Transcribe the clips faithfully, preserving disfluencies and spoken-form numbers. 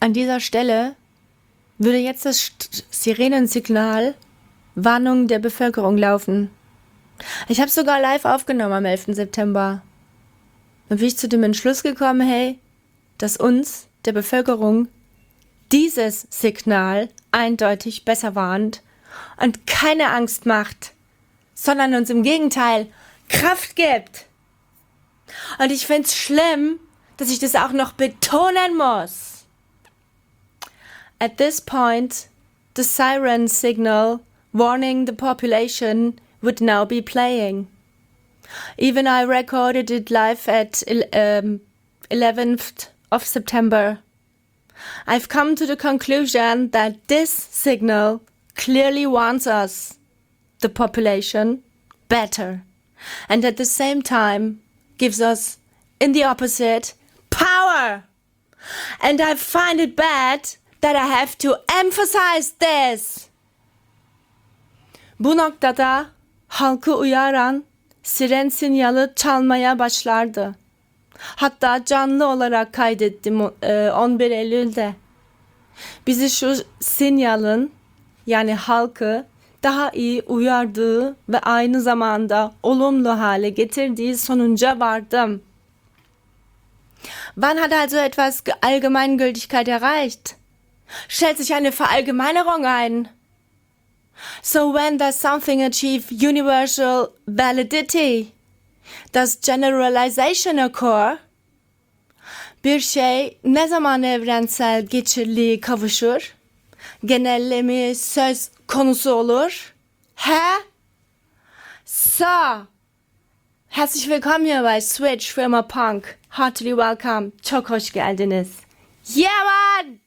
An dieser Stelle würde jetzt das Sirenensignal Warnung der Bevölkerung laufen. Ich habe sogar live aufgenommen am elften September. Dann bin ich zu dem Entschluss gekommen, hey, dass uns, der Bevölkerung, dieses Signal eindeutig besser warnt und keine Angst macht, sondern uns im Gegenteil Kraft gibt. Und ich find's schlimm, dass ich das auch noch betonen muss. At this point, the siren signal warning the population would now be playing. Even I recorded it live at um, eleventh of September. I've come to the conclusion that this signal clearly warns us, the population, better, and at the same time gives us, in the opposite, power. And I find it bad that I have to emphasize this. Bu noktada halkı uyaran siren sinyali çalmaya başlardı. Hatta canlı olarak kaydettim on bir Eylül'de. Bizi şu sinyalin, yani halkı daha iyi uyardığı ve aynı zamanda olumlu hale getirdiği sonuca vardım. Wann hat also etwas Allgemeingültigkeit erreicht? Stellt sich eine Verallgemeinerung ein. So when does something achieve universal validity? Does generalization occur? Bir şey ne zaman evrensel geçerliğe kavuşur? Genelleme söz konusu olur? Hä? So. Herzlich willkommen hier bei Switch Firma Punk. Heartily welcome. Çok hoş geldiniz. Yeah, man!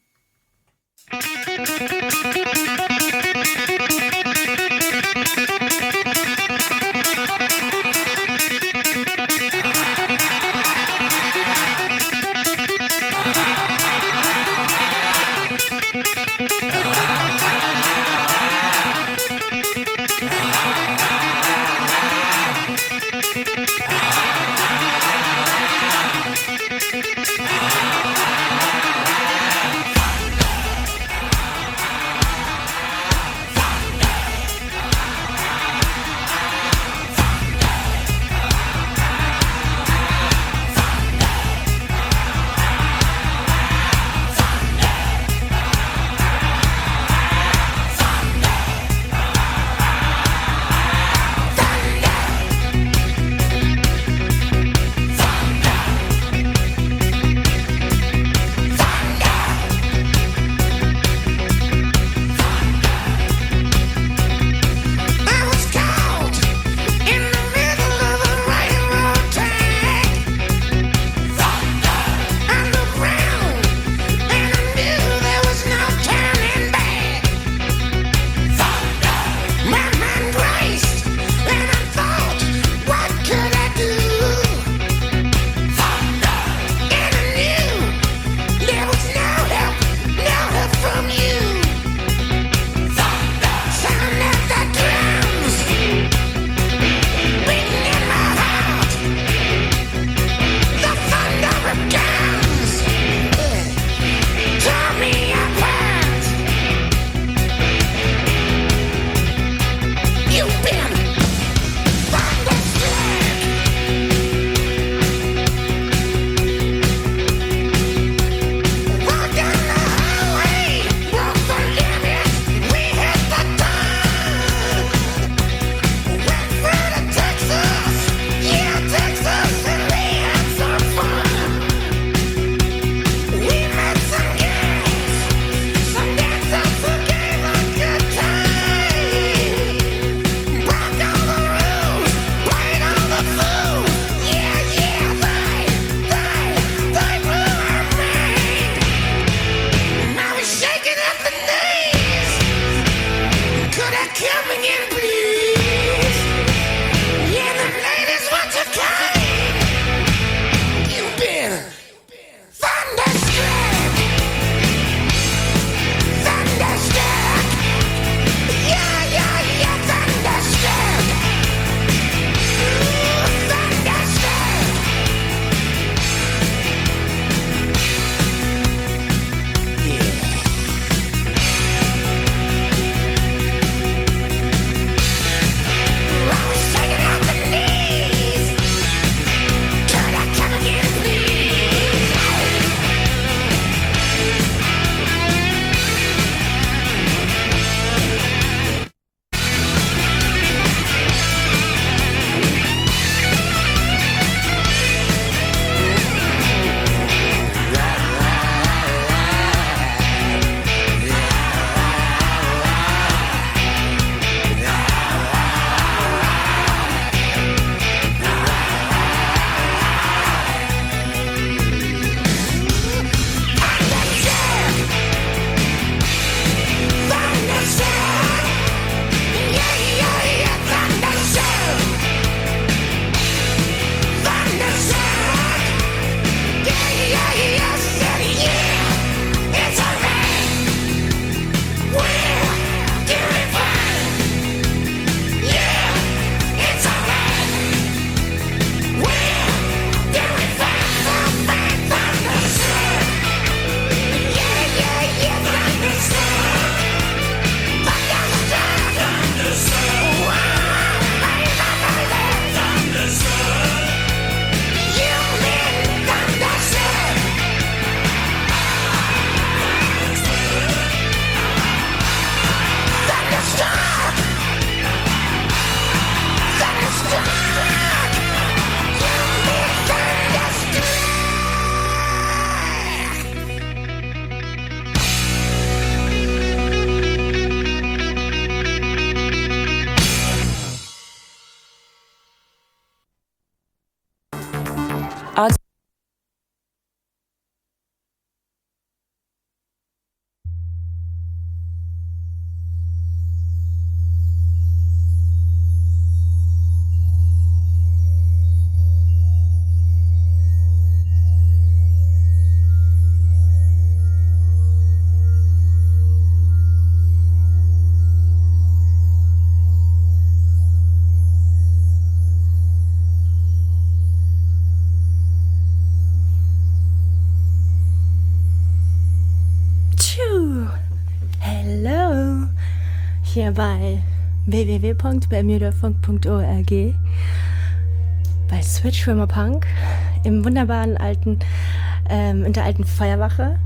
hier bei w w w punkt bermudafunk punkt org bei Switch Swimmer Punk im wunderbaren alten, ähm, in der alten Feuerwache.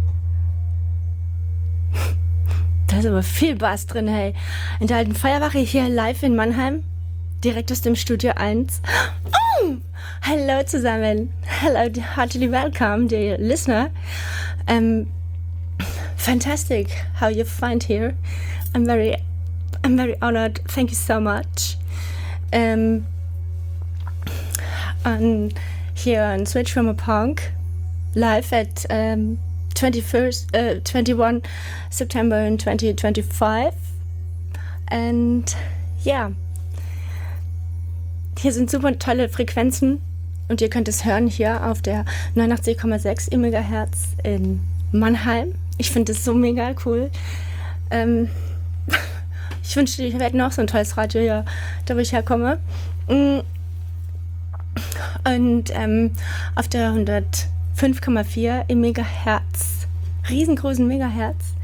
Da ist aber viel Bass drin, hey. In der alten Feuerwache hier live in Mannheim, direkt aus dem Studio eins. Oh, hallo zusammen. Hello, heartily welcome, dear listener. Um, fantastic how you find here. I'm very, I'm very honored. Thank you so much. Um, on here on Switch from a Punk, live at um, twenty-first, uh, twenty-first September in twenty twenty-five. And yeah, hier sind super tolle Frequenzen und ihr könnt es hören hier auf der neunundachtzig Komma sechs Megahertz in Mannheim. Ich finde das so mega cool. Ähm, ich wünschte, wir hätten auch so ein tolles Radio hier, da wo ich herkomme. Und ähm, auf der hundertfünf Komma vier im Megahertz, riesengroßen Megahertz.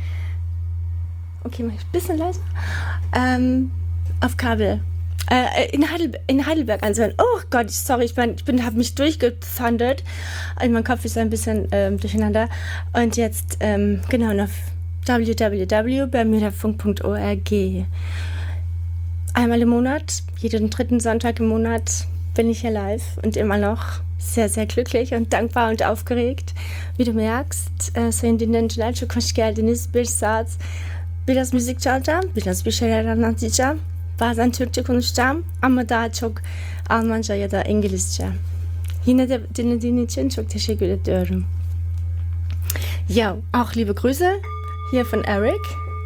Okay, mach ich ein bisschen leiser. Ähm, auf Kabel. Äh, in, Heidelberg, in Heidelberg anzuhören. Oh Gott, sorry, ich, mein, ich bin, habe mich durchgethundert. Mein Kopf ist ein bisschen ähm, durcheinander. Und jetzt, ähm, genau, auf w w w punkt bermudafunk punkt org. Einmal im Monat, jeden dritten Sonntag im Monat, bin ich hier live und immer noch sehr, sehr glücklich und dankbar und aufgeregt. Wie du merkst, äh, so in den International Koshkel, Deniz Birsaz, biraz müzik çalacağım, biraz bir şeyler anlatacağım. Bazen Türkçe konuşacağım ama daha çok Almanca ya da İngilizce. Yine de dinlediğin için çok teşekkür ediyorum. Ja, auch liebe Grüße hier von Eric.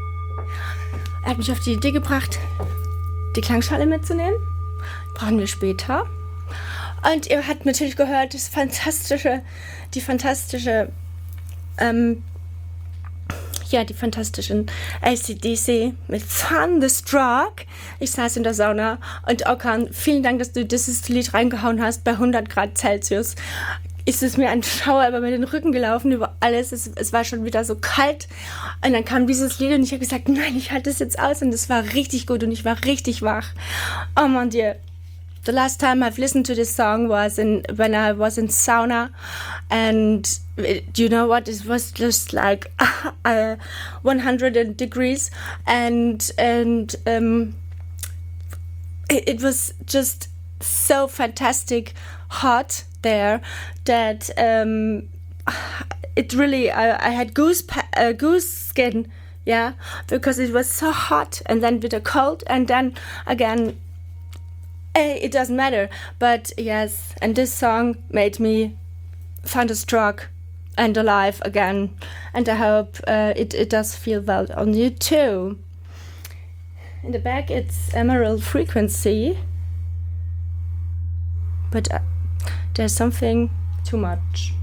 Er hat mich auf die Idee gebracht, die Klangschale mitzunehmen. Brauchen wir später. Und ihr habt natürlich gehört, das fantastische, die fantastische, ähm, ja, die fantastischen A C D C mit Thunderstruck. Ich saß in der Sauna und Okan, vielen Dank, dass du dieses Lied reingehauen hast bei hundert Grad Celsius. Ist es mir ein Schauer über den Rücken gelaufen, über alles. Es, es war schon wieder so kalt. Und dann kam dieses Lied und ich habe gesagt, nein, ich halte das jetzt aus. Und es war richtig gut und ich war richtig wach. Oh mon Dieu. The last time I've listened to this song was in when I was in sauna, and it, you know what? It was just like uh, one hundred degrees, and and um, it, it was just so fantastic hot there that um, it really I, I had goose pa- uh, goose skin, yeah, because it was so hot, and then with a cold, and then again. It doesn't matter, but yes, and this song made me thunderstruck and alive again, and I hope uh, it, it does feel well on you too. In the back it's Emerald Frequency, but uh, there's something too much.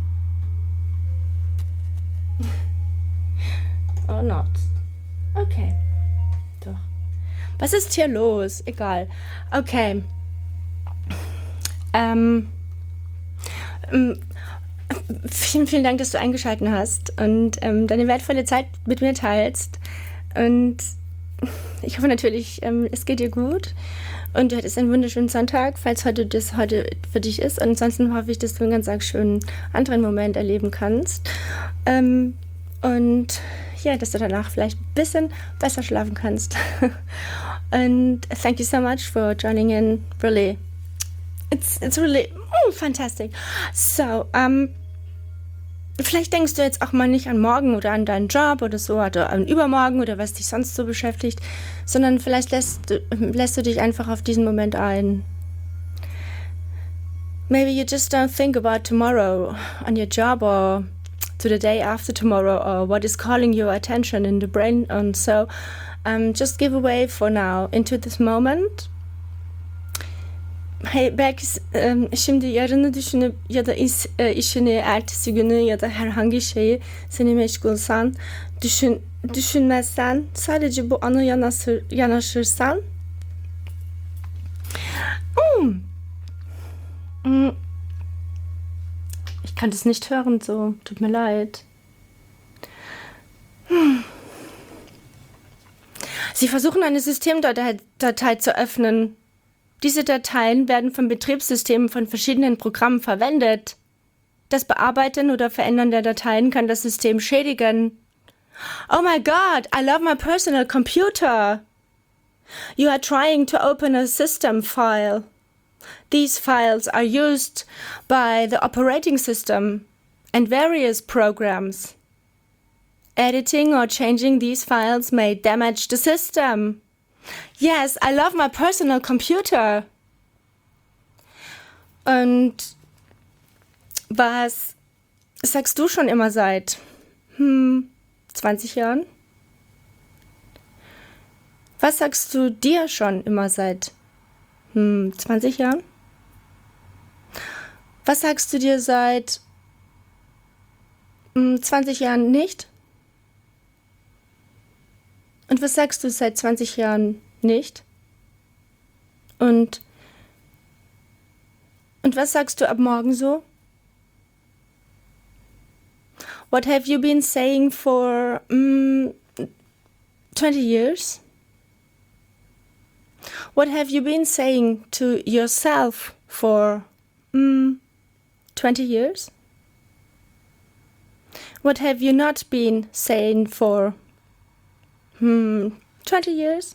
Or not. Okay. Doch. Was ist hier los? Egal. Okay. Ähm, ähm, vielen, vielen Dank, dass du eingeschaltet hast und ähm, deine wertvolle Zeit mit mir teilst. Und ich hoffe natürlich, ähm, es geht dir gut und du hattest einen wunderschönen Sonntag, falls heute das heute für dich ist. Und ansonsten hoffe ich, dass du einen ganz, ganz schönen anderen Moment erleben kannst. Ähm, und ja, dass du danach vielleicht ein bisschen besser schlafen kannst. And thank you so much for joining in. Really, it's it's really mm, fantastic. So, um, vielleicht denkst du jetzt auch mal nicht an morgen oder an deinen Job oder so oder an übermorgen oder was dich sonst so beschäftigt, sondern vielleicht lässt, lässt du dich einfach auf diesen Moment ein. Maybe you just don't think about tomorrow on your job or to the day after tomorrow or what is calling your attention in the brain, and so um, just give away for now into this moment. Hey, belki um, şimdi yarını düşünüp ya da is, e, işini, ertesi günü ya da herhangi şeyi seni meşgulsan, düşün, düşünmezsen, sadece bu ana yanaşır, yanaşırsan. Mm. Mm. Ich kann das nicht hören so, tut mir leid. Hm. Sie versuchen eine Systemdatei Datei zu öffnen. Diese Dateien werden von Betriebssystemen von verschiedenen Programmen verwendet. Das Bearbeiten oder Verändern der Dateien kann das System schädigen. Oh my God, I love my personal computer. You are trying to open a system file. These files are used by the operating system and various programs. Editing or changing these files may damage the system. Yes, I love my personal computer. Und was sagst du schon immer seit hm, zwanzig Jahren? Was sagst du dir schon immer seit hm, zwanzig Jahren? Was sagst du dir seit hm, zwanzig Jahren nicht? Und was sagst du seit zwanzig Jahren nicht? Und, und was sagst du ab morgen so? What have you been saying for um, twenty years? What have you been saying to yourself for um, twenty years? What have you not been saying for Hmm, twenty years?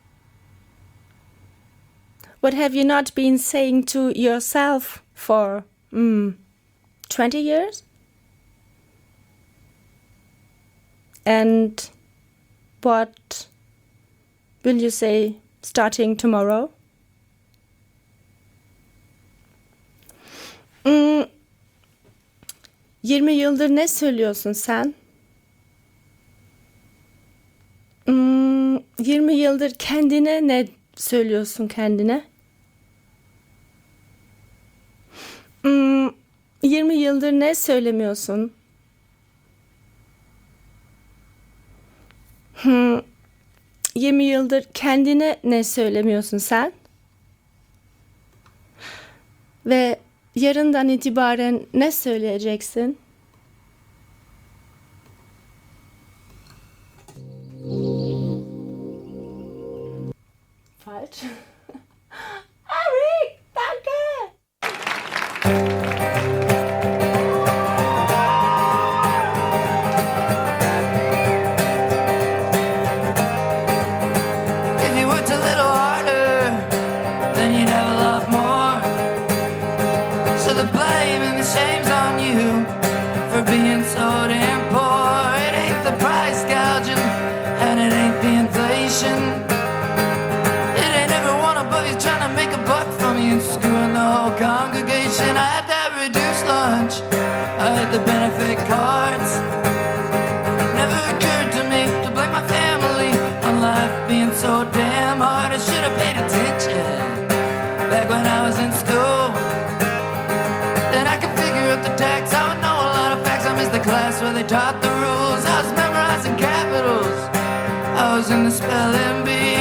What have you not been saying to yourself for hmm, twenty years? And what will you say starting tomorrow? Hmm, yirmi yıldır ne söylüyorsun sen? Hmm, yirmi yıldır kendine ne söylüyorsun kendine? Hmm, yirmi yıldır ne söylemiyorsun? Hmm, yirmi yıldır kendine ne söylemiyorsun sen? Ve yarından itibaren ne söyleyeceksin? Falsch. Eric, danke! If you worked a little harder, then you'd have a lot more. So the blame and the shame's on you for being so damn poor. It ain't the price gouging, and it ain't the inflation. Trying to make a buck from you, screwing the whole congregation. I had that reduced lunch, I had the benefit cards. Never occurred to me to blame my family on life being so damn hard. I should have paid attention back when I was in school. Then I could figure out the text, I would know a lot of facts. I missed the class where they taught the rules. I was memorizing capitals, I was in the spelling bee.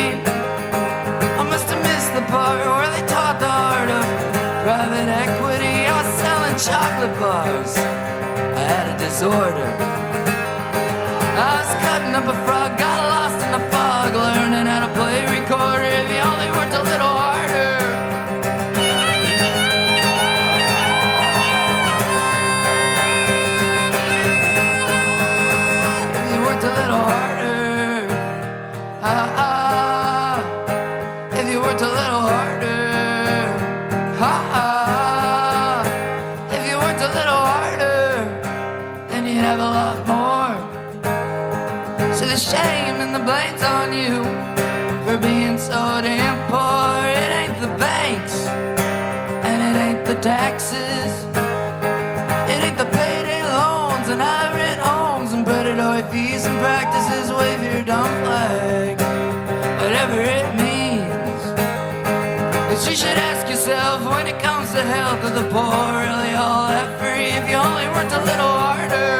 The part where they taught the art of private equity. I was selling chocolate bars, I had a disorder. I was cutting up a frog, got lost in the fog, learning how to play recorder. If you only worked a little harder. If you worked a little harder, ah, ah. If you worked a little harder, ha ha. If you worked a little harder, then you'd have a lot more. So the shame and the blame's on you for being so damn poor. It ain't the banks, and it ain't the taxes. It ain't the payday loans and high rent homes and predatory fees and practices. Wave your dumb flag, whatever it means. But you should ask yourself, when it comes to health of the poor, really all that free if you only worked a little harder.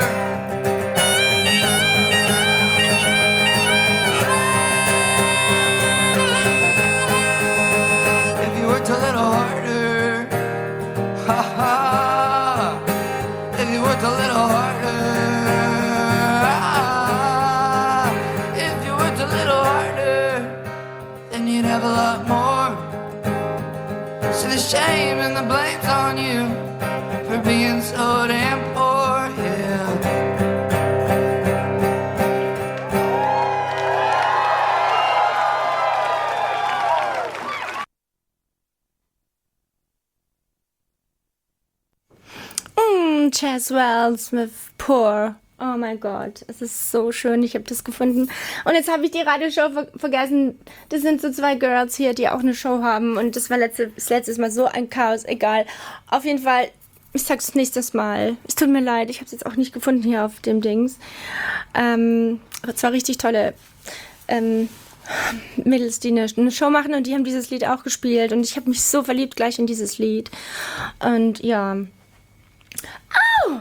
If you worked a little harder, ha ha. If you worked a little harder, ha ha. If you worked a little harder. shame and the blame's on you for being so damn poor, yeah. Mm, Chas Wells mit Poor. Oh mein Gott, es ist so schön, ich habe das gefunden. Und jetzt habe ich die Radioshow ver vergessen. Das sind so zwei Girls hier, die auch eine Show haben. Und das war letzte, das letztes Mal so ein Chaos, egal. Auf jeden Fall, ich sag's nächstes Mal. Es tut mir leid, ich habe es jetzt auch nicht gefunden hier auf dem Dings. Ähm, aber zwar richtig tolle ähm, Mädels, die eine, eine Show machen und die haben dieses Lied auch gespielt. Und ich habe mich so verliebt gleich in dieses Lied. Und ja. Au!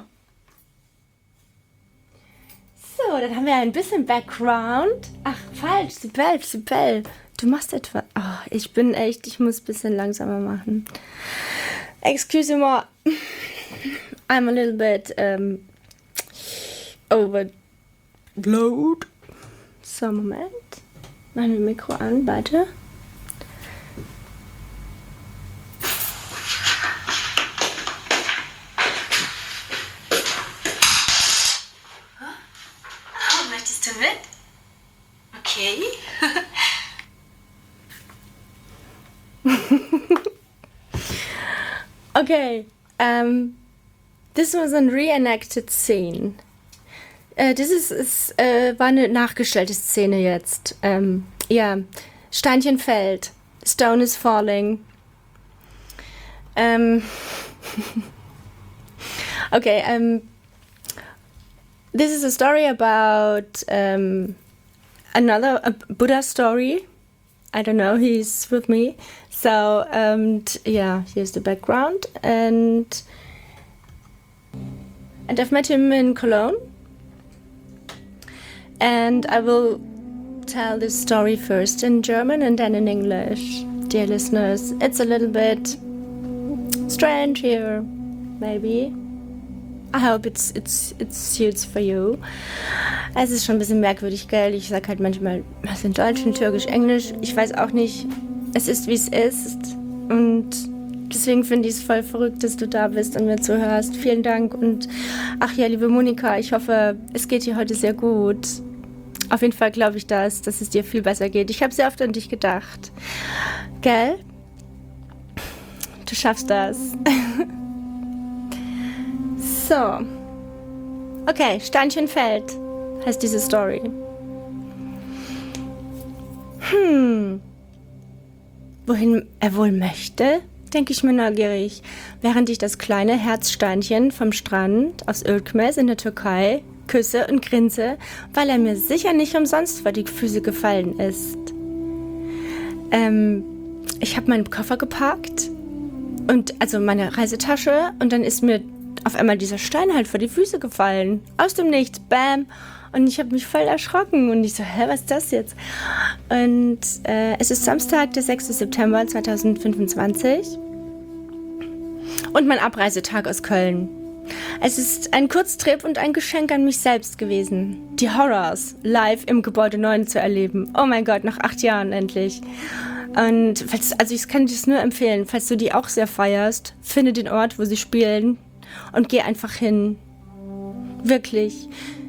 So, dann haben wir ein bisschen Background. Ach, falsch, Sibel, Sibel. Du machst etwas. Oh, ich bin echt, ich muss ein bisschen langsamer machen. Excuse me, I'm a little bit um, overload. So, Moment. Machen wir Mikro an, warte. Möchtest du mit? Okay. Okay. Um, this was a reenacted scene. Äh, das ist, ist, äh, war eine nachgestellte Szene jetzt. Ähm, ja, Steinchen fällt. Stone is falling. Ähm, okay, ähm, this is a story about um, another a Buddha story. I don't know, he's with me. So, um, yeah, here's the background. And, and I've met him in Cologne. And I will tell this story first in German and then in English. Dear listeners, it's a little bit strange here, maybe. I hope it's, it's, it suits for you. Es ist schon ein bisschen merkwürdig, gell? Ich sag halt manchmal was in Deutsch, in Türkisch, Englisch. Ich weiß auch nicht. Es ist, wie es ist. Und deswegen finde ich es voll verrückt, dass du da bist und mir zuhörst. Vielen Dank. Und ach ja, liebe Monika, ich hoffe, es geht dir heute sehr gut. Auf jeden Fall glaube ich das, dass es dir viel besser geht. Ich habe sehr oft an dich gedacht. Gell? Du schaffst das. So. Okay, Steinchen fällt, heißt diese Story. Hm. Wohin er wohl möchte, denke ich mir neugierig, während ich das kleine Herzsteinchen vom Strand aus Ölkmes in der Türkei küsse und grinse, weil er mir sicher nicht umsonst vor die Füße gefallen ist. Ähm, ich habe meinen Koffer gepackt und also meine Reisetasche und dann ist mir auf einmal dieser Stein halt vor die Füße gefallen. Aus dem Nichts, bam. Und ich habe mich voll erschrocken. Und ich so, hä, was ist das jetzt? Und äh, es ist Samstag, der sechster September zweitausendfünfundzwanzig. Und mein Abreisetag aus Köln. Es ist ein Kurztrip und ein Geschenk an mich selbst gewesen. Die Horrors live im Gebäude neun zu erleben. Oh mein Gott, nach acht Jahren endlich. Und falls, also ich kann dir das nur empfehlen, falls du die auch sehr feierst, finde den Ort, wo sie spielen. Und geh einfach hin. Wirklich.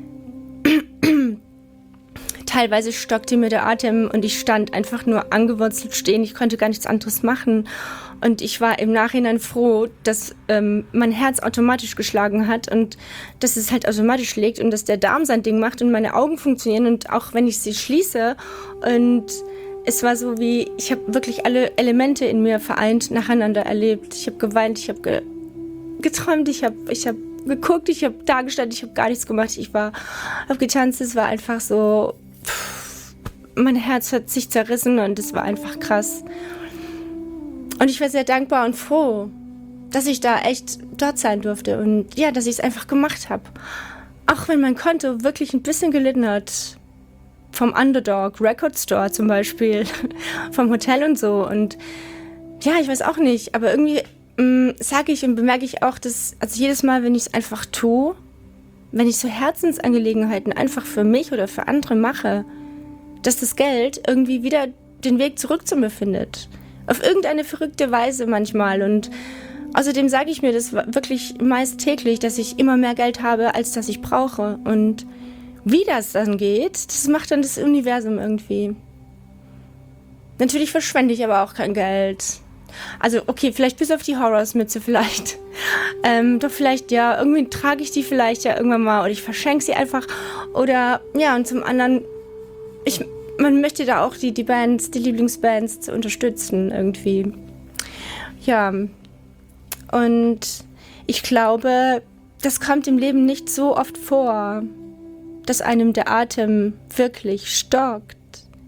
Teilweise stockte mir der Atem und ich stand einfach nur angewurzelt stehen. Ich konnte gar nichts anderes machen. Und ich war im Nachhinein froh, dass ähm, mein Herz automatisch geschlagen hat und dass es halt automatisch schlägt und dass der Darm sein Ding macht und meine Augen funktionieren und auch wenn ich sie schließe. Und es war so wie, ich habe wirklich alle Elemente in mir vereint nacheinander erlebt. Ich habe geweint, ich habe ge geträumt, ich habe ich hab geguckt, ich habe da gestanden, ich habe gar nichts gemacht. Ich war, habe getanzt, es war einfach so, pff, mein Herz hat sich zerrissen und es war einfach krass. Und ich war sehr dankbar und froh, dass ich da echt dort sein durfte und ja, dass ich es einfach gemacht habe. Auch wenn mein Konto wirklich ein bisschen gelitten hat. Vom Underdog Record Store zum Beispiel, vom Hotel und so. Und ja, ich weiß auch nicht, aber irgendwie sage ich und bemerke ich auch, dass also jedes Mal, wenn ich es einfach tue, wenn ich so Herzensangelegenheiten einfach für mich oder für andere mache, dass das Geld irgendwie wieder den Weg zurück zu mir findet. Auf irgendeine verrückte Weise manchmal. Und außerdem sage ich mir das wirklich meist täglich, dass ich immer mehr Geld habe, als das ich brauche. Und wie das dann geht, das macht dann das Universum irgendwie. Natürlich verschwende ich aber auch kein Geld. Also okay, vielleicht bis auf die Horrors-Mütze vielleicht. Ähm, doch vielleicht, ja, irgendwie trage ich die vielleicht ja irgendwann mal oder ich verschenke sie einfach. Oder, ja, und zum anderen, ich, man möchte da auch die, die Bands, die Lieblingsbands zu unterstützen irgendwie. Ja, und ich glaube, das kommt im Leben nicht so oft vor, dass einem der Atem wirklich stockt.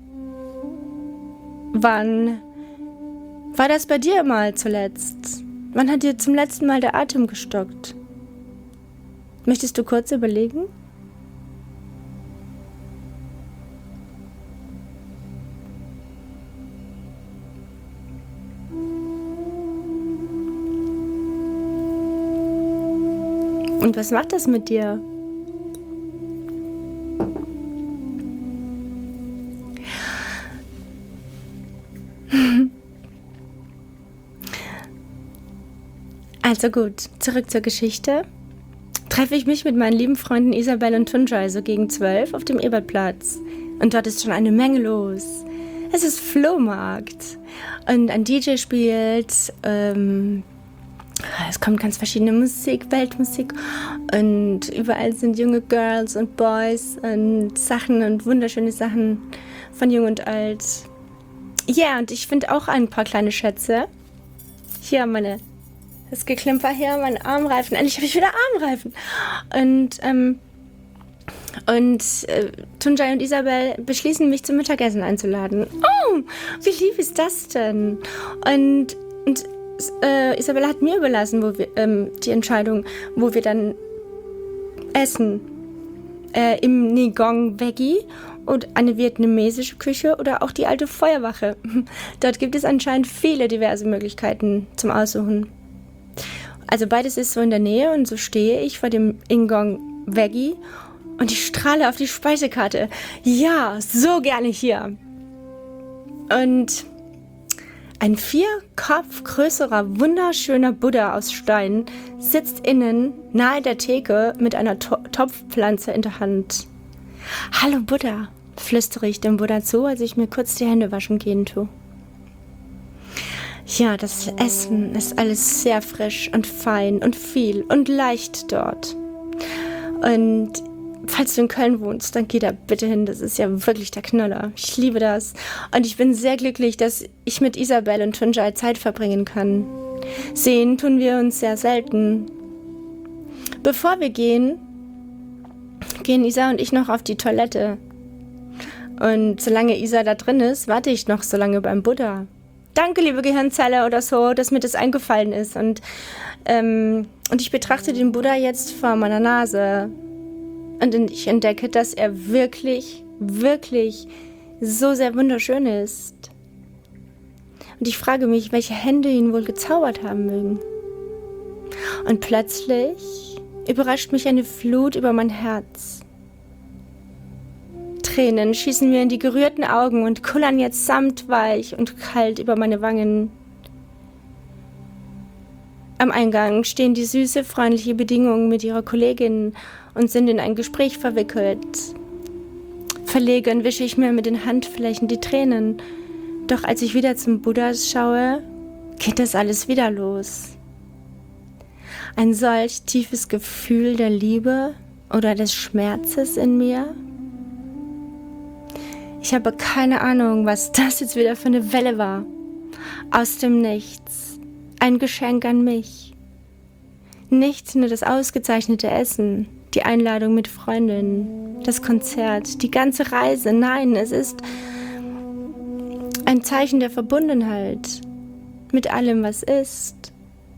Wann war das bei dir mal zuletzt? Wann hat dir zum letzten Mal der Atem gestockt? Möchtest du kurz überlegen? Und was macht das mit dir? Also gut, zurück zur Geschichte. Treffe ich mich mit meinen lieben Freunden Isabel und Tunjai so gegen zwölf auf dem Ebertplatz. Und dort ist schon eine Menge los. Es ist Flohmarkt. Und ein D J spielt, ähm, es kommt ganz verschiedene Musik, Weltmusik. Und überall sind junge Girls und Boys und Sachen und wunderschöne Sachen von jung und alt. Ja, yeah, und ich finde auch ein paar kleine Schätze. Hier meine... Das Geklimper hier, mein Armreifen. Endlich habe ich wieder Armreifen. Und, ähm, und äh, Tunjai und Isabel beschließen, mich zum Mittagessen einzuladen. Oh, wie lieb ist das denn? Und, und äh, Isabel hat mir überlassen, wo wir, ähm, die Entscheidung, wo wir dann essen. Äh, Im Negong Veggie und eine vietnamesische Küche oder auch die alte Feuerwache. Dort gibt es anscheinend viele diverse Möglichkeiten zum Aussuchen. Also beides ist so in der Nähe und so stehe ich vor dem Ingong Veggie und ich strahle auf die Speisekarte. Ja, so gerne hier. Und ein vier Kopf größerer, wunderschöner Buddha aus Stein sitzt innen nahe der Theke mit einer to- Topfpflanze in der Hand. Hallo Buddha, flüstere ich dem Buddha zu, als ich mir kurz die Hände waschen gehen tue. Ja, das Essen ist alles sehr frisch und fein und viel und leicht dort. Und falls du in Köln wohnst, dann geh da bitte hin. Das ist ja wirklich der Knaller. Ich liebe das. Und ich bin sehr glücklich, dass ich mit Isabel und Tunjai Zeit verbringen kann. Sehen tun wir uns sehr selten. Bevor wir gehen, gehen Isa und ich noch auf die Toilette. Und solange Isa da drin ist, warte ich noch so lange beim Buddha. Danke, liebe Gehirnzelle oder so, dass mir das eingefallen ist. Und, ähm, und ich betrachte den Buddha jetzt vor meiner Nase. Und ich entdecke, dass er wirklich, wirklich so sehr wunderschön ist. Und ich frage mich, welche Hände ihn wohl gezaubert haben mögen. Und plötzlich überrascht mich eine Flut über mein Herz. Tränen schießen mir in die gerührten Augen und kullern jetzt samtweich und kalt über meine Wangen. Am Eingang stehen die süße, freundliche Bedingung mit ihrer Kollegin und sind in ein Gespräch verwickelt. Verlegen wische ich mir mit den Handflächen die Tränen. Doch als ich wieder zum Buddha schaue, geht das alles wieder los. Ein solch tiefes Gefühl der Liebe oder des Schmerzes in mir. Ich habe keine Ahnung, was das jetzt wieder für eine Welle war. Aus dem Nichts. Ein Geschenk an mich. Nicht nur das ausgezeichnete Essen, die Einladung mit Freundinnen, das Konzert, die ganze Reise. Nein, es ist ein Zeichen der Verbundenheit mit allem, was ist.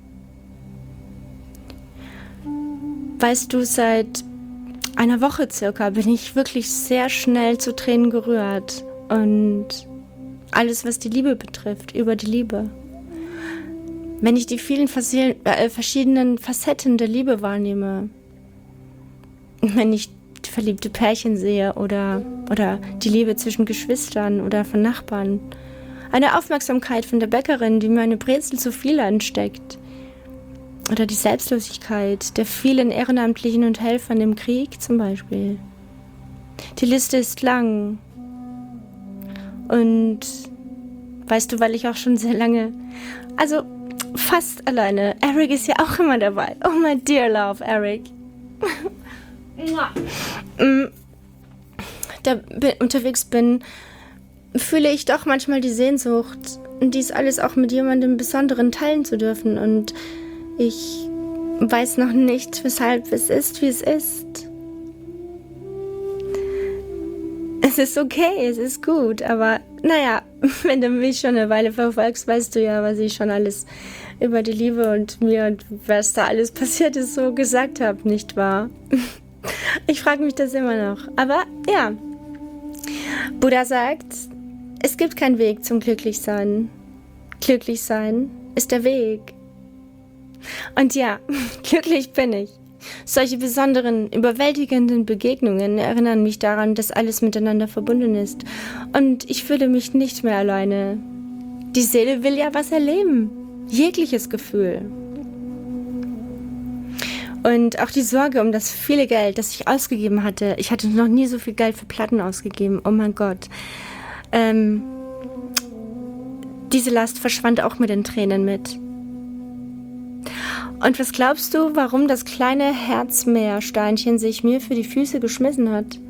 Weißt du, seit einer Woche circa bin ich wirklich sehr schnell zu Tränen gerührt. Und alles, was die Liebe betrifft, über die Liebe. Wenn ich die vielen verschiedenen Facetten der Liebe wahrnehme, wenn ich verliebte Pärchen sehe oder, oder die Liebe zwischen Geschwistern oder von Nachbarn, Eine Aufmerksamkeit von der Bäckerin, die mir eine Brezel zu viel ansteckt. Oder die Selbstlosigkeit der vielen Ehrenamtlichen und Helfern im Krieg zum Beispiel. Die Liste ist lang. Und weißt du, weil ich auch schon sehr lange, also fast alleine, Eric ist ja auch immer dabei. Oh my dear love, Eric. Da bin, unterwegs bin, fühle ich doch manchmal die Sehnsucht, dies alles auch mit jemandem Besonderen teilen zu dürfen. Und ich weiß noch nicht, weshalb es ist, wie es ist. Es ist okay, es ist gut, aber naja, wenn du mich schon eine Weile verfolgst, weißt du ja, was ich schon alles über die Liebe und mir und was da alles passiert ist, so gesagt habe, nicht wahr? Ich frage mich das immer noch. Aber ja, Buddha sagt, es gibt keinen Weg zum Glücklichsein. Glücklichsein ist der Weg. Und ja, glücklich bin ich. Solche besonderen, überwältigenden Begegnungen erinnern mich daran, dass alles miteinander verbunden ist. Und ich fühle mich nicht mehr alleine. Die Seele will ja was erleben. Jegliches Gefühl. Und auch die Sorge um das viele Geld, das ich ausgegeben hatte. Ich hatte noch nie so viel Geld für Platten ausgegeben. Oh mein Gott. Ähm, diese Last verschwand auch mit den Tränen mit. Und was glaubst du, warum das kleine Herzmeersteinchen sich mir für die Füße geschmissen hat?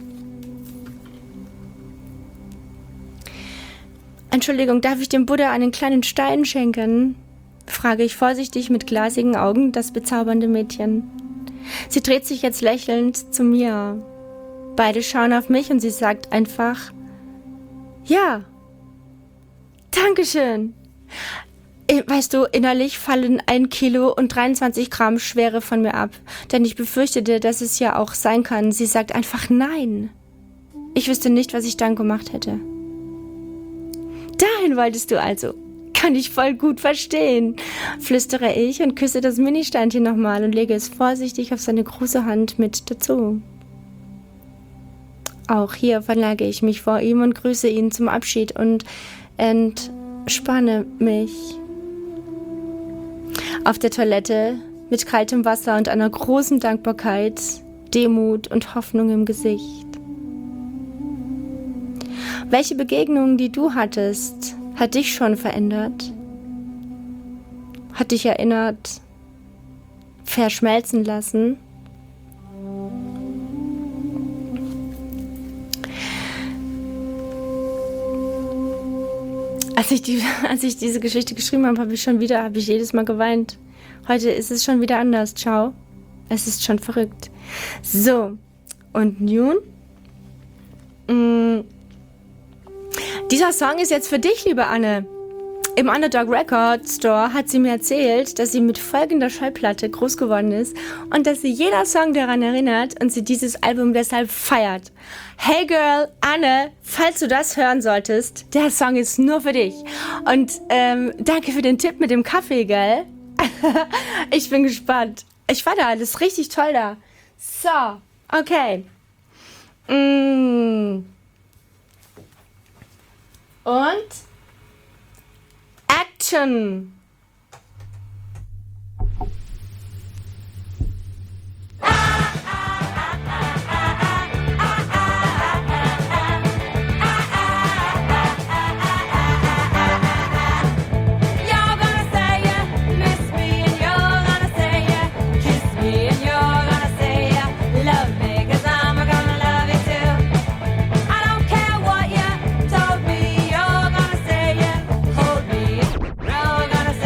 Entschuldigung, darf ich dem Buddha einen kleinen Stein schenken? Frage ich vorsichtig mit glasigen Augen das bezaubernde Mädchen. Sie dreht sich jetzt lächelnd zu mir. Beide schauen auf mich und sie sagt einfach, ja, Dankeschön. Weißt du, innerlich fallen ein Kilo und dreiundzwanzig Gramm Schwere von mir ab, denn ich befürchtete, dass es ja auch sein kann. Sie sagt einfach nein. Ich wüsste nicht, was ich dann gemacht hätte. Dahin wolltest du also. Kann ich voll gut verstehen, flüstere ich und küsse das Ministeinchen nochmal und lege es vorsichtig auf seine große Hand mit dazu. Auch hier verlage ich mich vor ihm und grüße ihn zum Abschied und entspanne mich. Auf der Toilette mit kaltem Wasser und einer großen Dankbarkeit, Demut und Hoffnung im Gesicht. Welche Begegnungen, die du hattest, hat dich schon verändert? Hat dich erinnert, verschmelzen lassen? Als ich, die, als ich diese Geschichte geschrieben habe, habe ich schon wieder, habe ich jedes Mal geweint. Heute ist es schon wieder anders. Ciao. Es ist schon verrückt. So. Und nun? Mh, dieser Song ist jetzt für dich, liebe Anne. Im Underdog Record Store hat sie mir erzählt, dass sie mit folgender Schallplatte groß geworden ist und dass sie jeder Song daran erinnert und sie dieses Album deshalb feiert. Hey Girl, Anne, falls du das hören solltest, der Song ist nur für dich. Und ähm, danke für den Tipp mit dem Kaffee, gell? Ich bin gespannt. Ich war da, das ist richtig toll da. So, okay. Mm. Und Action! Gonna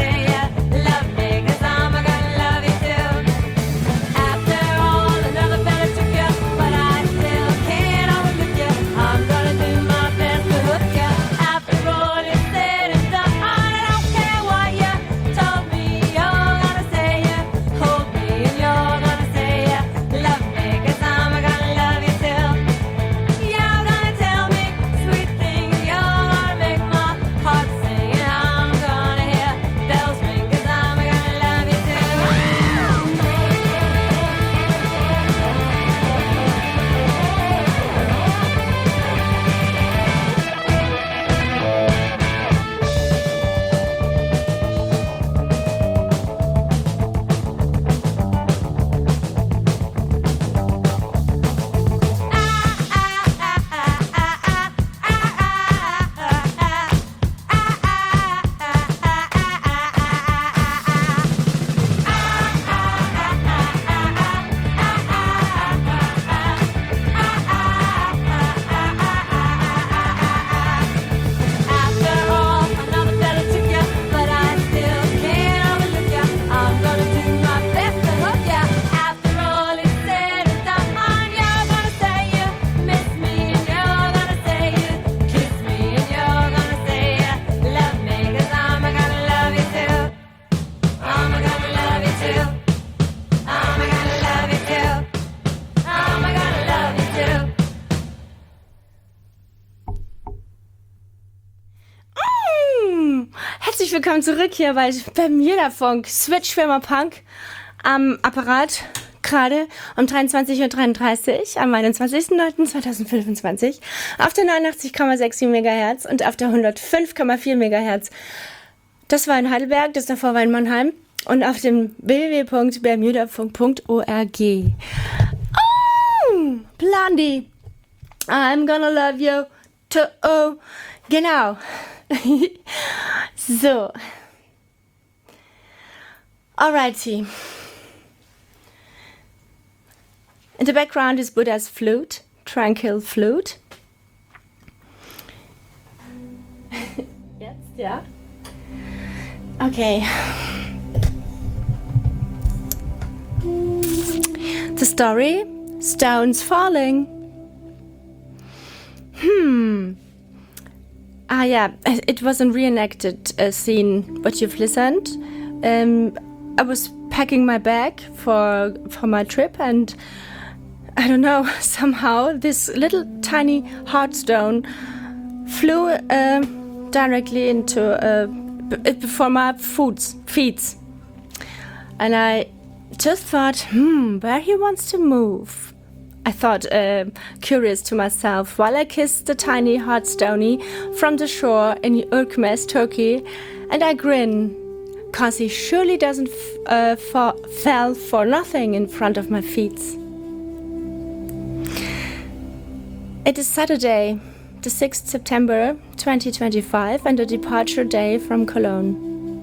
Herzlich willkommen zurück hier bei Bermuda-Funk, Switch-Firma Punk am Apparat, gerade um dreiundzwanzig Uhr dreiunddreißig am einundzwanzigsten neunten zweitausendfünfundzwanzig auf der neunundachtzig Komma sechs Megahertz und auf der hundertfünf Komma vier Megahertz. Das war in Heidelberg, das davor war in Mannheim und auf dem w w w punkt bermudafunk punkt org. Oh, Blondie, I'm gonna love you too. Oh, genau. So. Alrighty. In the background is Buddha's flute, tranquil flute. Jetzt, ja. Okay. The story, Stones Falling. Hmm. Ah, yeah, it was a reenacted uh, scene, but you've listened. Um, I was packing my bag for for my trip, and I don't know, somehow this little tiny hard stone flew uh, directly into uh, b- before my foots, feet. And I just thought, hmm, where he wants to move. I thought, uh, curious to myself, while I kissed the tiny hard stony from the shore in Ürkmes, Turkey, and I grin, cause he surely doesn't f- uh, fa- fell for nothing in front of my feet. It is Saturday, the sixth of September, twenty twenty-five, and a departure day from Cologne.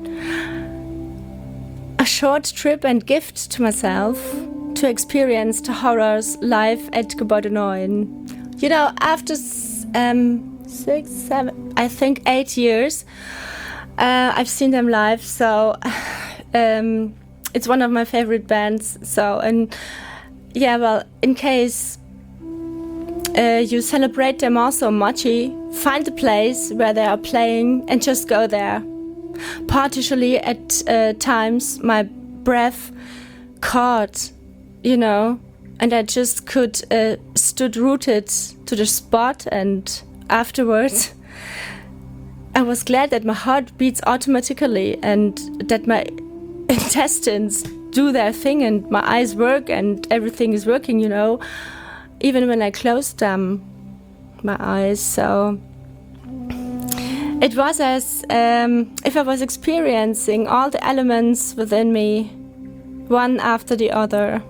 A short trip and gift to myself, to experience the horrors live at Gebäude neun. You know, after um, six, seven, I think eight years, uh, I've seen them live, so um, it's one of my favorite bands. So, and yeah, well, in case uh, you celebrate them also muchy, find a place where they are playing and just go there. Partially at uh, times, my breath caught, you know, and I just could uh, stood rooted to the spot, and afterwards I was glad that my heart beats automatically and that my intestines do their thing and my eyes work and everything is working, you know, even when I closed them, my eyes. So it was as um, if I was experiencing all the elements within me, one after the other.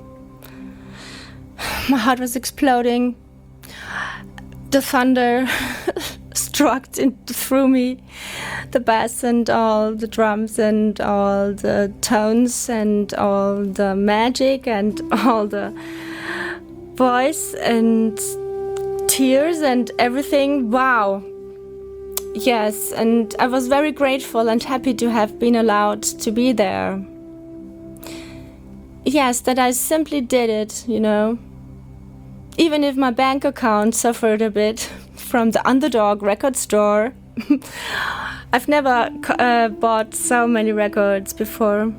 My heart was exploding. The thunder struck in, through me. The bass and all the drums and all the tones and all the magic and all the voice and tears and everything. Wow. Yes, and I was very grateful and happy to have been allowed to be there. Yes, that I simply did it, you know. Even if my bank account suffered a bit from the Underdog record store. I've never uh, bought so many records before.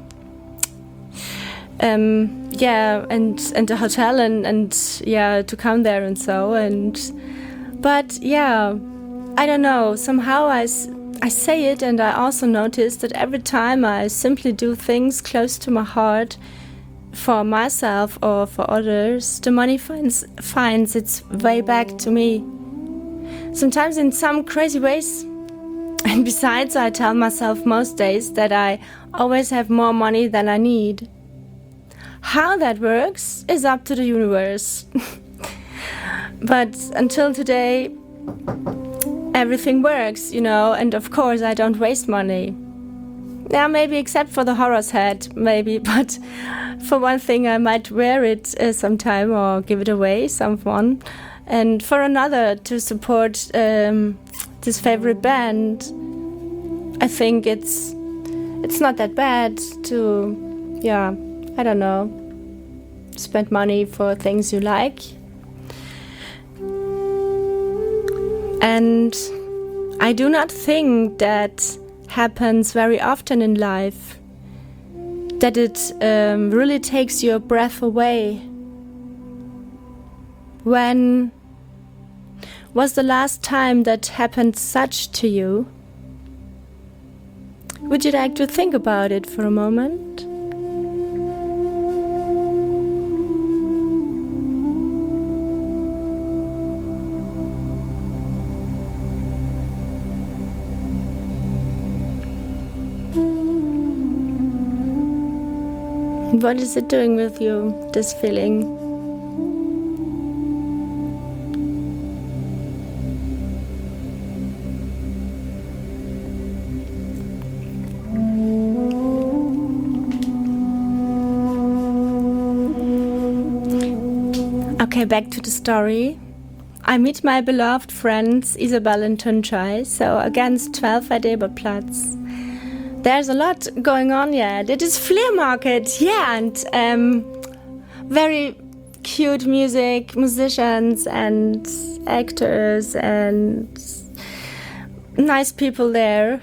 Um, yeah, and, and the hotel and, and yeah, to come there and so. and But yeah, I don't know, somehow I, I say it, and I also notice that every time I simply do things close to my heart, for myself or for others, the money finds finds its way back to me. Sometimes in some crazy ways. And besides, I tell myself most days that I always have more money than I need. How that works is up to the universe. But until today, everything works, you know, and of course I don't waste money. Yeah, maybe except for the horror's head, maybe, but for one thing I might wear it uh, sometime or give it away someone, and for another to support um, this favorite band. I think it's it's not that bad to, yeah, I don't know, spend money for things you like. And I do not think that happens very often in life, that it um, really takes your breath away. When was the last time that happened such to you? Would you like to think about it for a moment? What is it doing with you, this feeling? Okay, back to the story. I meet my beloved friends Isabel and Tunchai, so against twelve Edelbertplatz. There's a lot going on yet. It is flea market, yeah, and um, very cute music, musicians and actors and nice people there.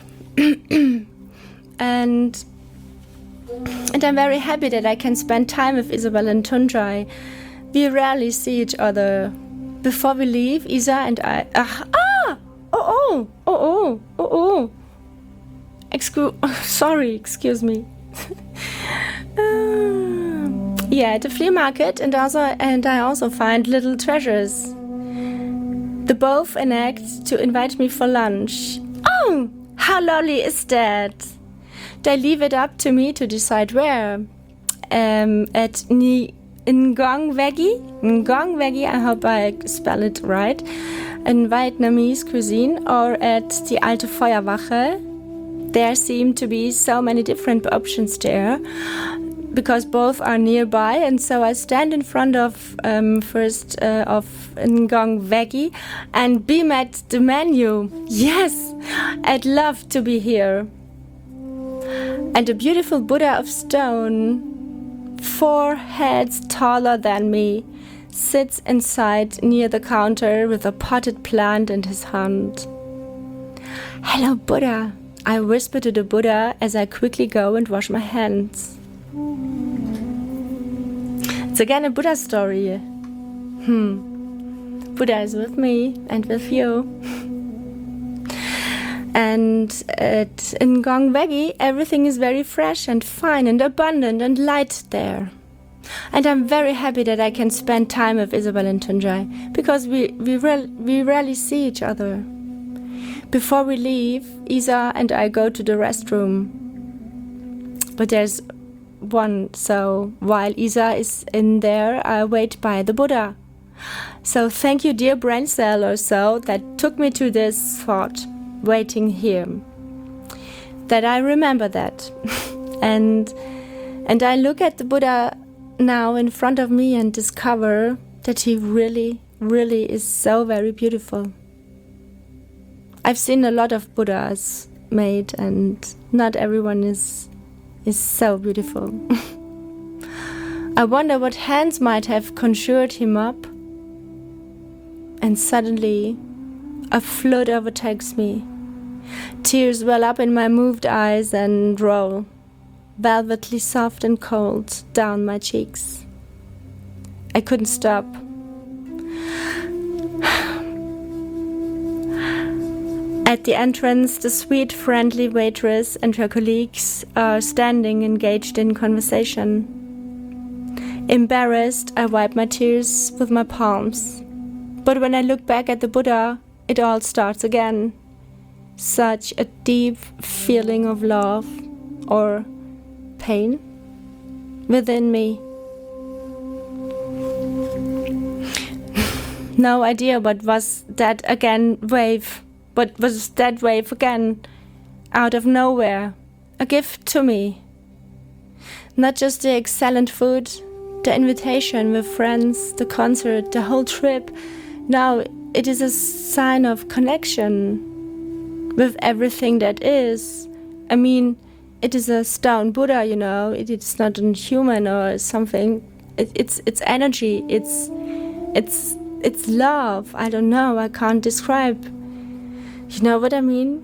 and and I'm very happy that I can spend time with Isabel and Tunchai. We rarely see each other. Before we leave, Isa and I... Uh, ah! Oh, oh! Oh, oh! Oh, oh! Excuse... Sorry, excuse me. uh, yeah, at the flea market, and also and I also find little treasures. They both enact to invite me for lunch. Oh! How lovely is that? They leave it up to me to decide where. Um, at Ni... Ngong Veggie, Ngong Veggie, I hope I spell it right, in Vietnamese cuisine, or at the Alte Feuerwache. There seem to be so many different options there, because both are nearby, and so I stand in front of um, first uh, of Ngong Veggie and beam at the menu. Yes, I'd love to be here. And a beautiful Buddha of stone, four heads taller than me, sits inside near the counter with a potted plant in his hand. Hello, Buddha, I whisper to the Buddha as I quickly go and wash my hands. It's again a Buddha story. Hmm. Buddha is with me and with you. And at Ngong Veggie, everything is very fresh and fine and abundant and light there. And I'm very happy that I can spend time with Isabel and Tunchai, because we we, re- we rarely see each other. Before we leave, Isa and I go to the restroom. But there's one, so while Isa is in there, I wait by the Buddha. So thank you, dear brain cell or so, that took me to this thought. Waiting here, that I remember that. and and I look at the Buddha now in front of me and discover that he really, really is so very beautiful. I've seen a lot of Buddhas made, and not everyone is is so beautiful. I wonder what hands might have conjured him up. And suddenly a flood overtakes me. Tears well up in my moved eyes and roll, velvetly soft and cold, down my cheeks. I couldn't stop. At the entrance, the sweet, friendly waitress and her colleagues are standing engaged in conversation. Embarrassed, I wipe my tears with my palms. But when I look back at the Buddha, it all starts again. Such a deep feeling of love or pain within me. No idea what was that again wave. What was that wave again out of nowhere? A gift to me. Not just the excellent food, the invitation with friends, the concert, the whole trip. Now it is a sign of connection with everything that is. I mean, it is a stone Buddha, you know. It, it's not a human or something. It, it's it's energy. It's it's it's love. I don't know. I can't describe. You know what I mean?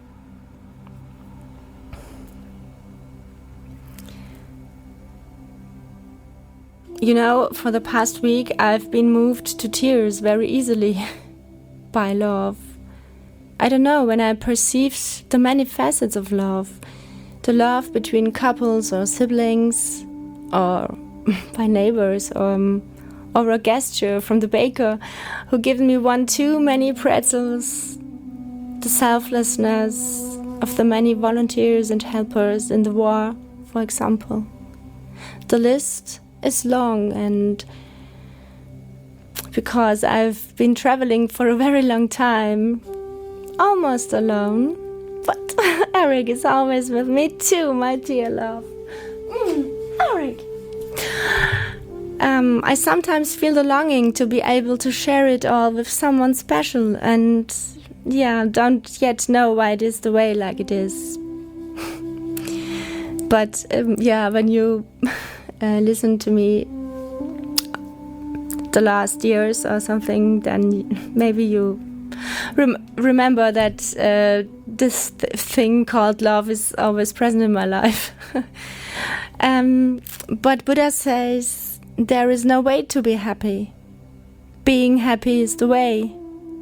You know, for the past week, I've been moved to tears very easily by love. I don't know, when I perceive the many facets of love, the love between couples or siblings or by neighbors or, um, or a gesture from the baker who gives me one too many pretzels, the selflessness of the many volunteers and helpers in the war, for example. The list is long, and because I've been traveling for a very long time, almost alone, but Eric is always with me too, my dear love. Mm, Eric. Um, I sometimes feel the longing to be able to share it all with someone special, and yeah, don't yet know why it is the way like it is. But um, yeah, when you uh, listen to me the last years or something, then maybe you rem- remember that uh, this th- thing called love is always present in my life. um, but Buddha says there is no way to be happy. Being happy is the way.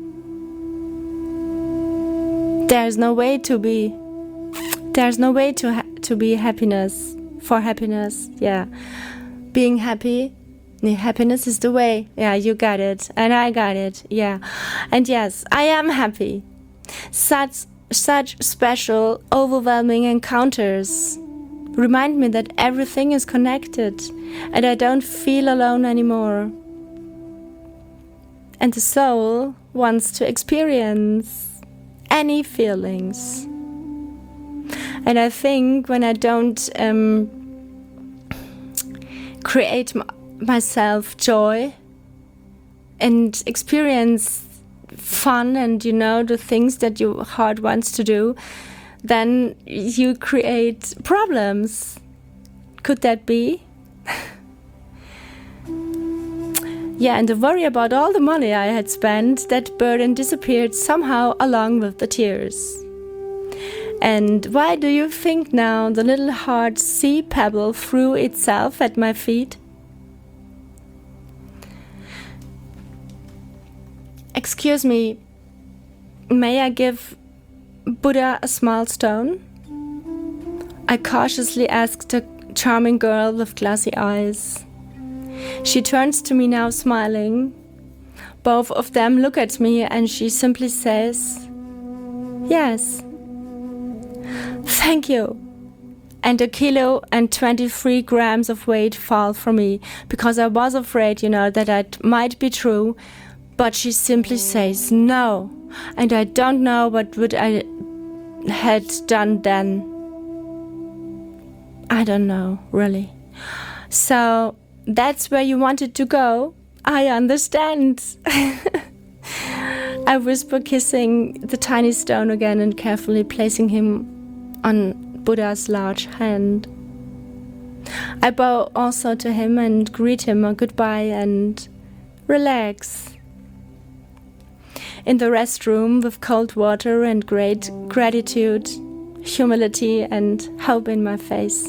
There's no way to be. There's no way to ha- to be happiness for happiness. Yeah, being happy. Happiness is the way. Yeah, you got it. And I got it. Yeah. And yes, I am happy. Such such special, overwhelming encounters remind me that everything is connected and I don't feel alone anymore. And the soul wants to experience any feelings. And I think when I don't um, create my myself joy and experience fun and, you know, the things that your heart wants to do, then you create problems. Could that be? Yeah, and the worry about all the money I had spent, that burden disappeared somehow along with the tears. And why do you think now the little hard sea pebble threw itself at my feet? Excuse me, may I give Buddha a small stone? I cautiously asked the charming girl with glassy eyes. She turns to me now smiling. Both of them look at me and she simply says, yes. Thank you. And a kilo and twenty-three grams of weight fall from me because I was afraid, you know, that it might be true. But she simply says no, and I don't know what would I had done then. I don't know, really. So that's where you wanted to go? I understand. I whisper, kissing the tiny stone again and carefully placing him on Buddha's large hand. I bow also to him and greet him a goodbye and relax. In the restroom with cold water and great gratitude, humility and hope in my face.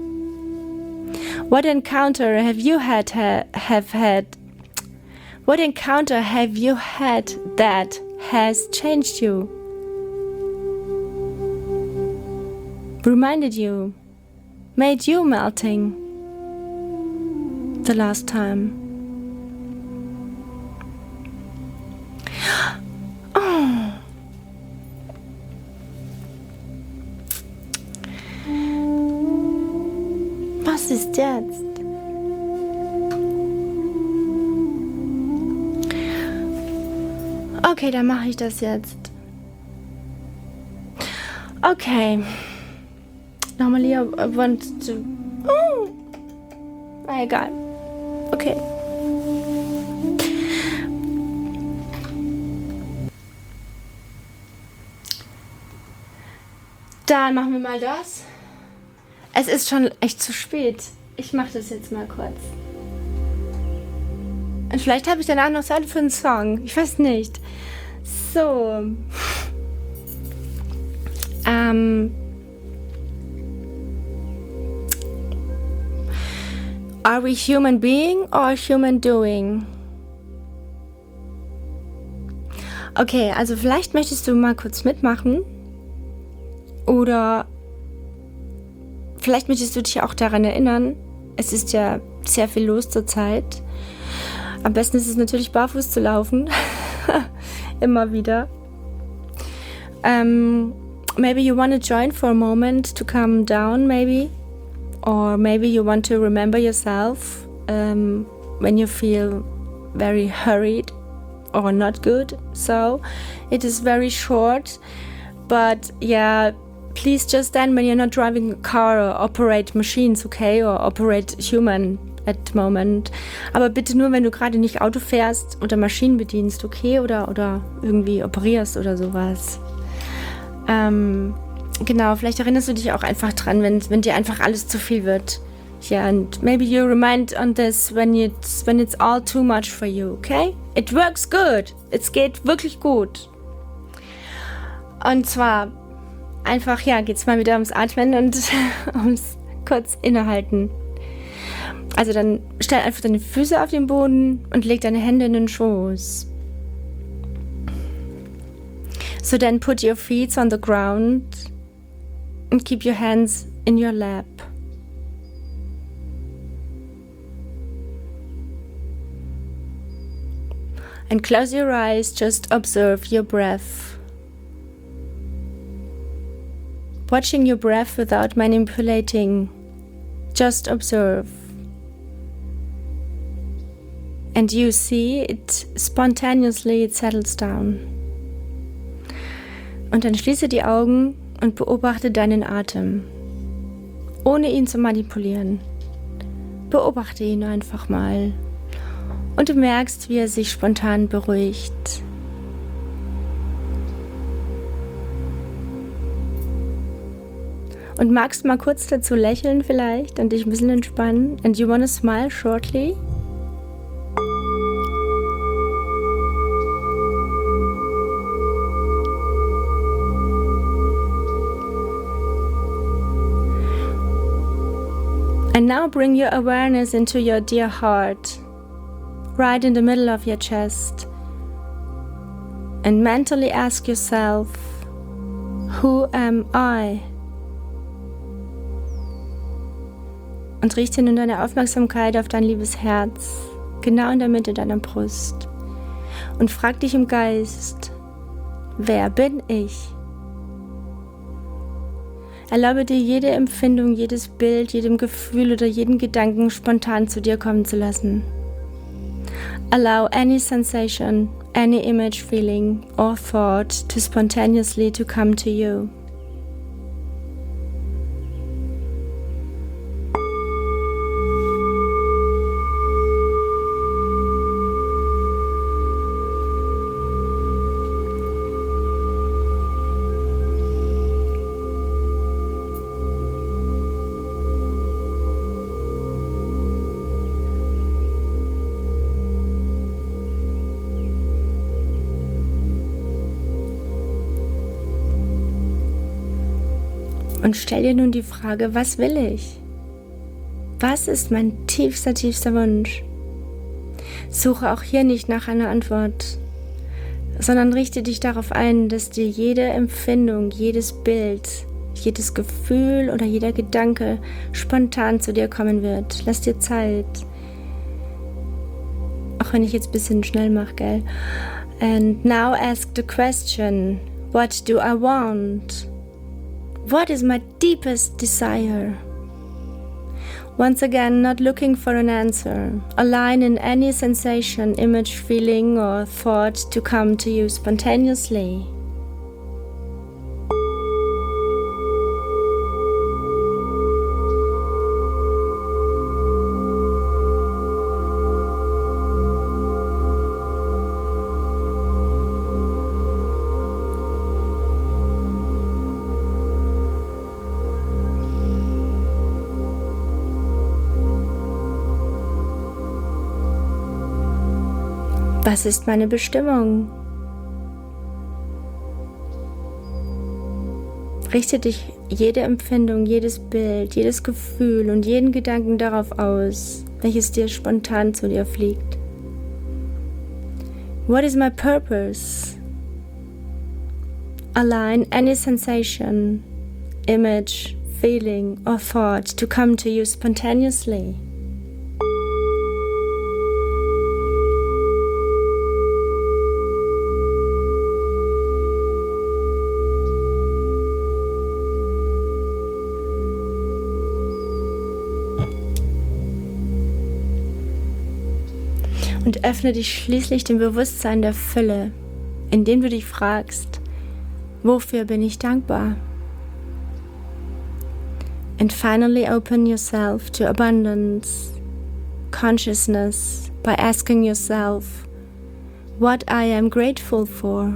What encounter have you had ha- have had? What encounter have you had that has changed you? Reminded you, made you melting the last time? Oh. Was ist jetzt? Okay, dann mache ich das jetzt. Okay. Normally I want to... Oh. Egal. Okay. Dann machen wir mal das. Es ist schon echt zu spät. Ich mache das jetzt mal kurz. Und vielleicht habe ich danach noch Zeit für einen Song. Ich weiß nicht. So. Ähm. Are we human being or human doing? Okay, also vielleicht möchtest du mal kurz mitmachen. Oder vielleicht möchtest du dich auch daran erinnern, es ist ja sehr viel los zur Zeit. Am besten ist es natürlich, barfuß zu laufen. Immer wieder. Um, maybe you want to join for a moment to calm down, maybe. Or maybe you want to remember yourself um, when you feel very hurried or not good. So it is very short. But yeah, please just stand when you're not driving a car or operate machines, okay? Or operate human at the moment. Aber bitte nur, wenn du gerade nicht Auto fährst oder Maschinen bedienst, okay? Oder, oder irgendwie operierst oder sowas. Ähm, genau, vielleicht erinnerst du dich auch einfach dran, wenn, wenn dir einfach alles zu viel wird. Yeah, and maybe you remind on this when it's, when it's all too much for you, okay? It works good. Es geht wirklich gut. Und zwar einfach, ja, geht's mal wieder ums Atmen und ums kurz innehalten. Also dann stell einfach deine Füße auf den Boden und leg deine Hände in den Schoß. So then put your feet on the ground and keep your hands in your lap. And close your eyes, just observe your breath. Watching your breath without manipulating, just observe. And you see it spontaneously, it settles down. Und dann schließe die Augen und beobachte deinen Atem, ohne ihn zu manipulieren. Beobachte ihn einfach mal. Und du merkst, wie er sich spontan beruhigt. Und magst mal kurz dazu lächeln vielleicht und dich ein bisschen entspannen. And you wanna smile shortly? And now bring your awareness into your dear heart, right in the middle of your chest. And mentally ask yourself, who am I? Und richte nun deine Aufmerksamkeit auf dein liebes Herz, genau in der Mitte deiner Brust. Und frag dich im Geist, wer bin ich? Erlaube dir jede Empfindung, jedes Bild, jedem Gefühl oder jeden Gedanken spontan zu dir kommen zu lassen. Allow any sensation, any image, feeling or thought to spontaneously to come to you. Und stell dir nun die Frage, was will ich? Was ist mein tiefster, tiefster Wunsch? Suche auch hier nicht nach einer Antwort, sondern richte dich darauf ein, dass dir jede Empfindung, jedes Bild, jedes Gefühl oder jeder Gedanke spontan zu dir kommen wird. Lass dir Zeit. Auch wenn ich jetzt ein bisschen schnell mache, gell? And now ask the question, what do I want? What is my deepest desire? Once again, not looking for an answer, align in any sensation, image, feeling or thought to come to you spontaneously. Was ist meine Bestimmung? Richte dich jede Empfindung, jedes Bild, jedes Gefühl und jeden Gedanken darauf aus, welches dir spontan zu dir fliegt. What is my purpose? Align any sensation, image, feeling or thought to come to you spontaneously. Und öffne dich schließlich dem Bewusstsein der Fülle, indem du dich fragst, wofür bin ich dankbar? And finally open yourself to abundance, consciousness by asking yourself what I am grateful for.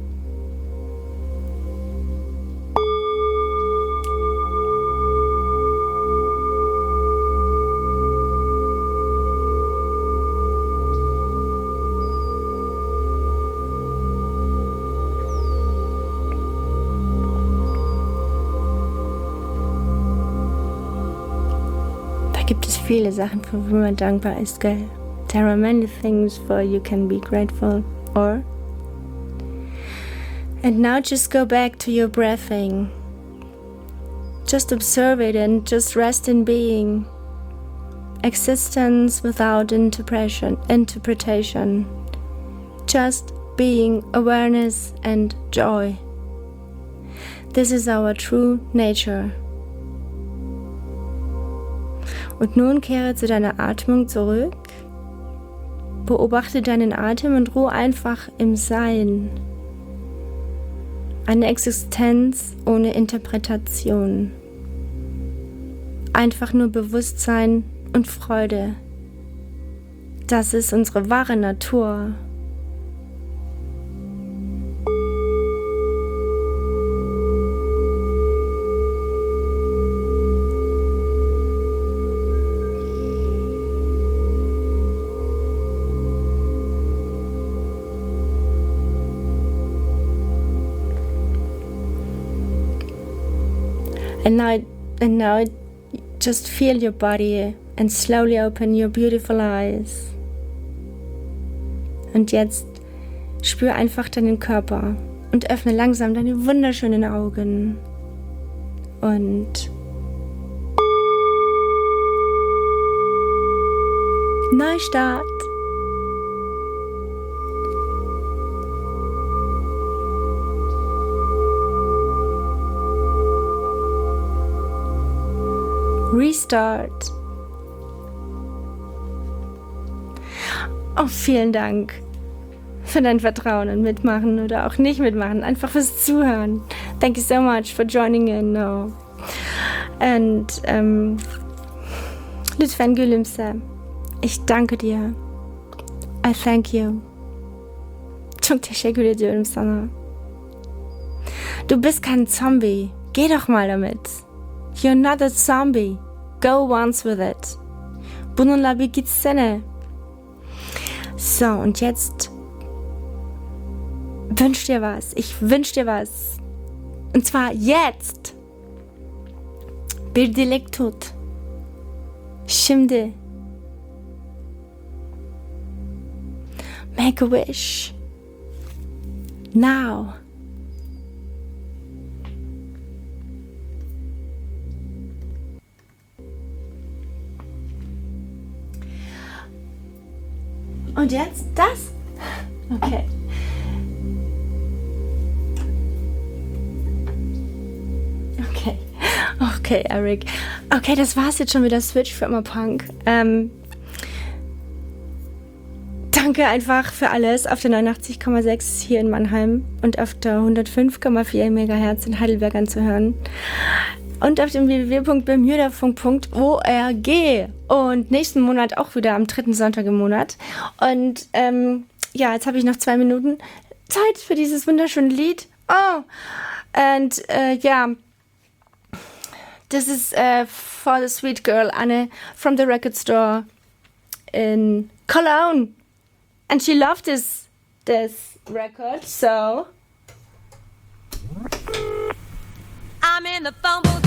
Gibt es viele Sachen, für die man dankbar ist, gell? There are many things for you can be grateful for. And now just go back to your breathing. Just observe it and just rest in being. Existence without interpretation. interpretation. Just being, awareness and joy. This is our true nature. Und nun kehre zu deiner Atmung zurück. Beobachte deinen Atem und ruhe einfach im Sein. Eine Existenz ohne Interpretation. Einfach nur Bewusstsein und Freude. Das ist unsere wahre Natur. And now, and now just feel your body and slowly open your beautiful eyes. Und jetzt spür einfach deinen Körper und öffne langsam deine wunderschönen Augen. Und Neustart. Restart. Oh, vielen Dank für dein Vertrauen und Mitmachen oder auch nicht mitmachen. Einfach fürs Zuhören. Thank you so much for joining in now. And um, Lütfen Gülümse, ich danke dir. I thank you. Çok teşekkür ediyorum sana. Du bist kein Zombie. Geh doch mal damit. You're not a zombie. Go once with it. Bununla bir gitsene. So, und jetzt wünsch dir was. Ich wünsch dir was. Und zwar jetzt. Bir dilek tut. Şimdi. Make a wish. Now. Und jetzt das? Okay. Okay. Okay, Eric. Okay, das war's jetzt schon mit der Switch für immer Punk. Ähm, danke einfach für alles auf der neunundachtzig Komma sechs hier in Mannheim und auf der hundertfünf Komma vier Megahertz in Heidelberg anzuhören. Und auf dem w w w punkt bermudafunk punkt org. Und nächsten Monat auch wieder am dritten Sonntag im Monat. Und ähm, ja, jetzt habe ich noch zwei Minuten Zeit für dieses wunderschöne Lied. Oh, and uh, yeah, this is uh, for the sweet girl Anne from the record store in Cologne. And she loved this, this record, so... I'm in the phone booth.